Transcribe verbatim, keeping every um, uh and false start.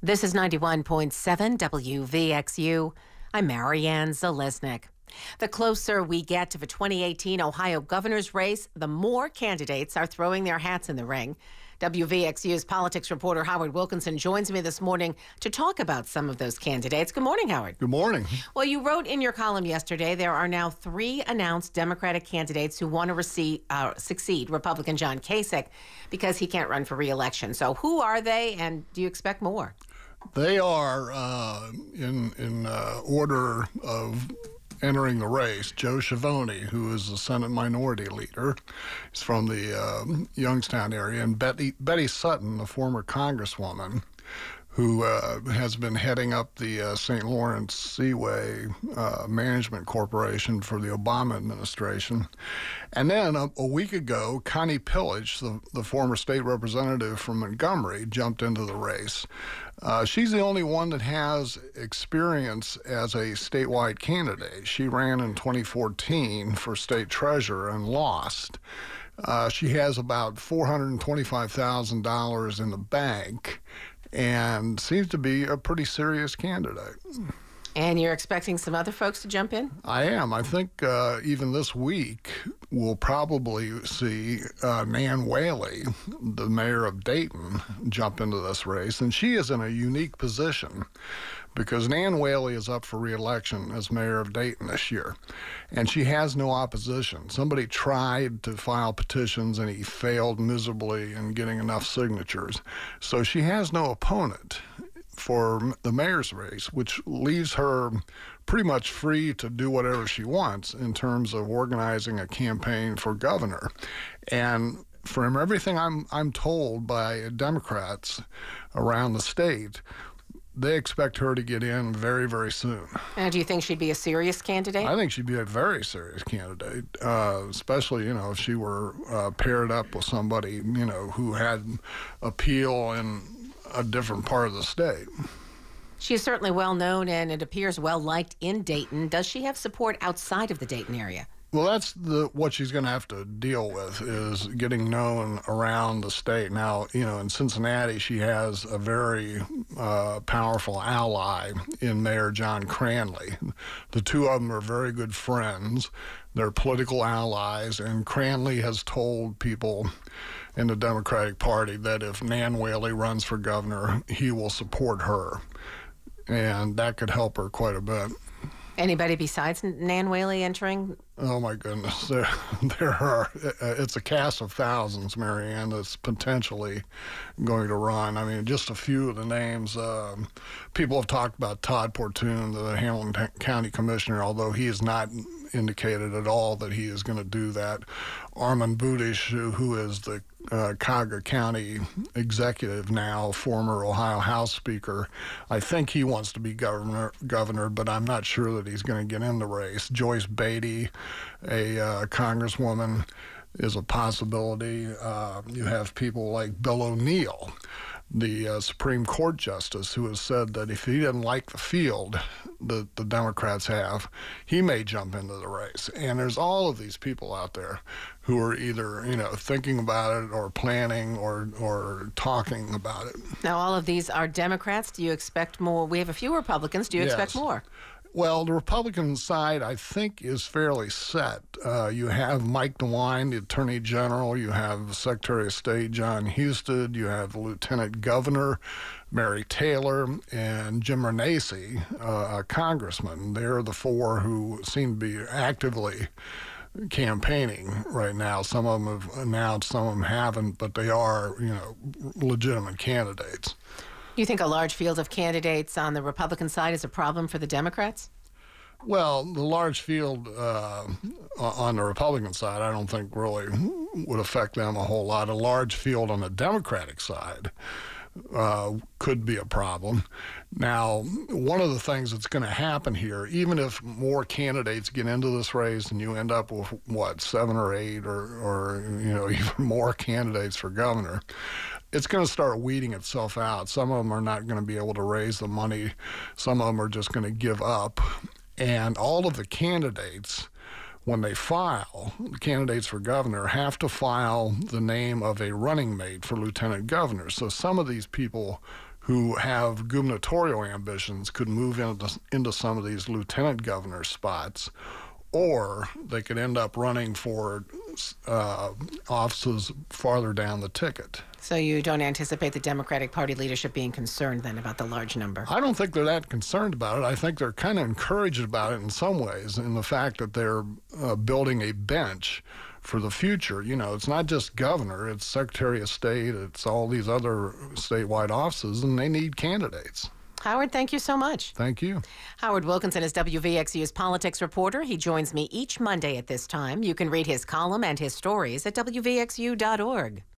This is ninety-one point seven W V X U. I'm Marianne Zalesnik. The closer we get to the twenty eighteen Ohio governor's race, the more candidates are throwing their hats in the ring. W V X U's politics reporter Howard Wilkinson joins me this morning to talk about some of those candidates. Good morning, Howard. Good morning. Well, you wrote in your column yesterday there are now three announced Democratic candidates who want to receive, uh, succeed Republican John Kasich because he can't run for re-election. So who are they, and do you expect more? They are uh, in in uh, order of entering the race. Joe Schiavone, who is the Senate Minority Leader, is from the uh, Youngstown area, and Betty Betty Sutton, the former Congresswoman, who uh, has been heading up the uh, Saint Lawrence Seaway uh, Management Corporation for the Obama administration. And then a, a week ago, Connie Pillage, the, the former state representative from Montgomery, jumped into the race. Uh, she's the only one that has experience as a statewide candidate. She ran in twenty fourteen for state treasurer and lost. Uh, she has about four hundred twenty-five thousand dollars in the bank and seems to be a pretty serious candidate. And you're expecting some other folks to jump in? I am. I think uh, even this week we'll probably see uh, Nan Whaley, the mayor of Dayton, jump into this race. And she is in a unique position because Nan Whaley is up for re-election as mayor of Dayton this year. And she has no opposition. Somebody tried to file petitions and he failed miserably in getting enough signatures. So she has no opponent for the mayor's race, which leaves her pretty much free to do whatever she wants in terms of organizing a campaign for governor. And from everything I'm I'm told by Democrats around the state, they expect her to get in very, very soon. And do you think she'd be a serious candidate? I think she'd be a very serious candidate, uh, especially, you know, if she were uh, paired up with somebody, you know, who had appeal in a different part of the state. She is certainly well known and it appears well liked in Dayton. Does she have support outside of the Dayton area? Well, that's the what she's going to have to deal with is getting known around the state. Now, you know, in Cincinnati, she has a very uh, powerful ally in Mayor John Cranley. The two of them are very good friends. They're political allies, and Cranley has told people in the Democratic Party that if Nan Whaley runs for governor, he will support her, and that could help her quite a bit. Anybody besides Nan Whaley entering? Oh, my goodness. There, there are, it's a cast of thousands, Marianne, that's potentially going to run. I mean, just a few of the names. Um, people have talked about Todd Portune, the Hamilton County Commissioner, although he has not indicated at all that he is going to do that. Armand Budish, who, who is the uh, Cuyahoga County executive now, former Ohio House Speaker, I think he wants to be governor, governor, but I'm not sure that he's going to get in the race. Joyce Beatty, a uh, congresswoman, is a possibility. Uh, you have people like Bill O'Neill, the uh, Supreme Court justice, who has said that if he didn't like the field that the Democrats have, he may jump into the race. And there's all of these people out there who are either, you know, thinking about it or planning or or talking about it. Now, all of these are Democrats. Do you expect more? We have a few Republicans. Do you Yes. expect more? Well, the Republican side, I think, is fairly set. Uh, you have Mike DeWine, the Attorney General. You have Secretary of State John Husted. You have Lieutenant Governor Mary Taylor and Jim Renacci, uh, a congressman. They're the four who seem to be actively campaigning right now. Some of them have announced, some of them haven't, but they are, you know, legitimate candidates. You think a large field of candidates on the Republican side is a problem for the Democrats? Well, the large field uh, on the Republican side, I don't think really would affect them a whole lot. A large field on the Democratic side uh, could be a problem. Now, one of the things that's going to happen here, even if more candidates get into this race and you end up with, what, seven or eight or, or you know, even more candidates for governor, it's going to start weeding itself out. Some of them are not going to be able to raise the money. Some of them are just going to give up. And all of the candidates, when they file, the candidates for governor have to file the name of a running mate for lieutenant governor. So some of these people who have gubernatorial ambitions could move into, into some of these lieutenant governor spots, or they could end up running for uh, offices farther down the ticket. So you don't anticipate the Democratic Party leadership being concerned then about the large number? I don't think they're that concerned about it. I think they're kind of encouraged about it in some ways, in the fact that they're uh, building a bench for the future. You know, it's not just governor, it's Secretary of State, it's all these other statewide offices, and they need candidates. Howard, thank you so much. Thank you. Howard Wilkinson is W V X U's politics reporter. He joins me each Monday at this time. You can read his column and his stories at W V X U dot org.